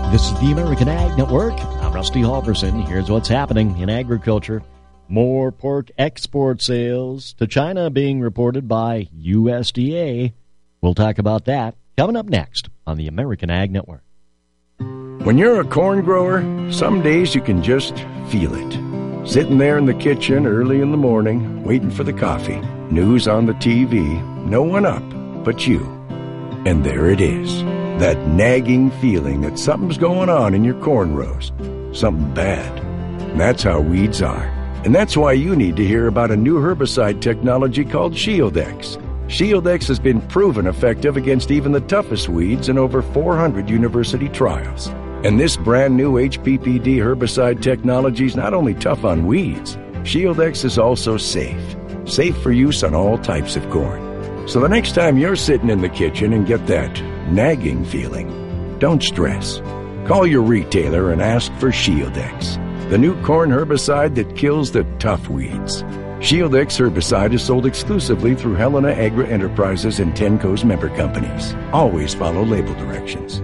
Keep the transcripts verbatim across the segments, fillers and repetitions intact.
This is the American Ag Network. I'm Rusty Halverson. Here's what's happening in agriculture. More pork export sales to China being reported by U S D A. We'll talk about that coming up next on the American Ag Network. When you're a corn grower, some days you can just feel it. Sitting there in the kitchen early in the morning, waiting for the coffee. News on the T V, no one up but you. And there it is. That nagging feeling that something's going on in your corn rows. Something bad. And that's how weeds are. And that's why you need to hear about a new herbicide technology called Shield-X. Shield-X has been proven effective against even the toughest weeds in over four hundred university trials. And this brand new H P P D herbicide technology is not only tough on weeds, Shield-X is also safe. Safe for use on all types of corn. So the next time you're sitting in the kitchen and get that nagging feeling, don't stress. Call your retailer and ask for Shield-X, the new corn herbicide that kills the tough weeds. Shield-X herbicide is sold exclusively through Helena Agri Enterprises and Tenco's member companies. Always follow label directions.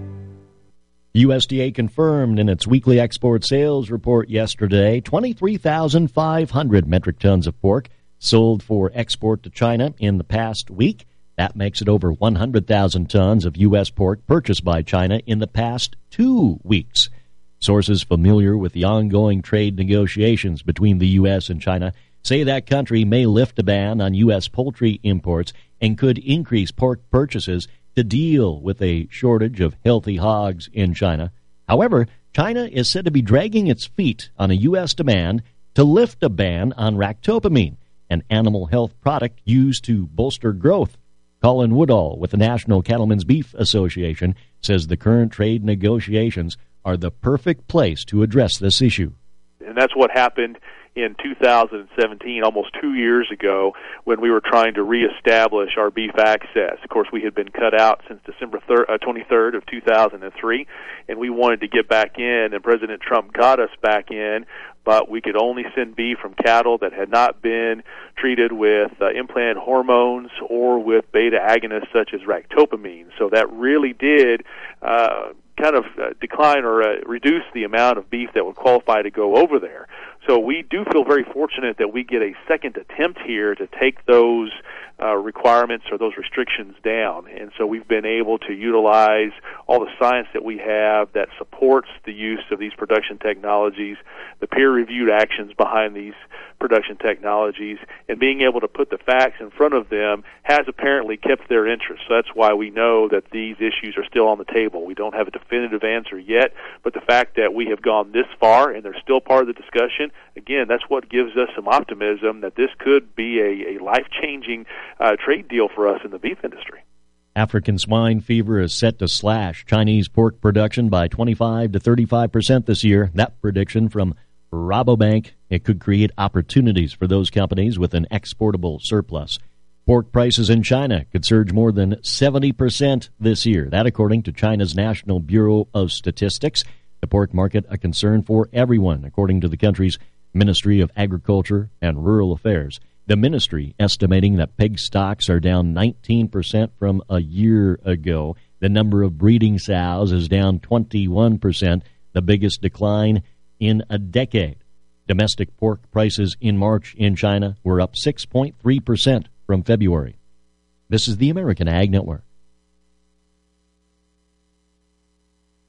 U S D A confirmed in its weekly export sales report yesterday twenty-three thousand five hundred metric tons of pork sold for export to China in the past week. That makes it over one hundred thousand tons of U S pork purchased by China in the past two weeks. Sources familiar with the ongoing trade negotiations between the U S and China say that country may lift a ban on U S poultry imports and could increase pork purchases to deal with a shortage of healthy hogs in China. However, China is said to be dragging its feet on a U S demand to lift a ban on ractopamine, an animal health product used to bolster growth. Colin Woodall with the National Cattlemen's Beef Association says the current trade negotiations are the perfect place to address this issue. And that's what happened in two thousand seventeen, almost two years ago, when we were trying to reestablish our beef access. Of course, we had been cut out since December twenty-third of two thousand three, and we wanted to get back in, and President Trump got us back in, but we could only send beef from cattle that had not been treated with uh, implanted hormones or with beta agonists such as ractopamine. So that really did uh, kind of uh, decline or uh, reduce the amount of beef that would qualify to go over there. So we do feel very fortunate that we get a second attempt here to take those uh, requirements or those restrictions down. And so we've been able to utilize all the science that we have that supports the use of these production technologies, the peer-reviewed actions behind these production technologies, and being able to put the facts in front of them has apparently kept their interest. So that's why we know that these issues are still on the table. We don't have a definitive answer yet, but the fact that we have gone this far and they're still part of the discussion, again, that's what gives us some optimism that this could be a, a life-changing uh, trade deal for us in the beef industry. African swine fever is set to slash Chinese pork production by twenty-five to thirty-five percent this year. That prediction from Rabobank. It could create opportunities for those companies with an exportable surplus. Pork prices in China could surge more than seventy percent this year. That according to China's National Bureau of Statistics. The pork market a concern for everyone, according to the country's Ministry of Agriculture and Rural Affairs. The ministry estimating that pig stocks are down nineteen percent from a year ago. The number of breeding sows is down twenty-one percent, the biggest decline in a decade. Domestic pork prices in March in China were up six point three percent from February. This is the American Ag Network.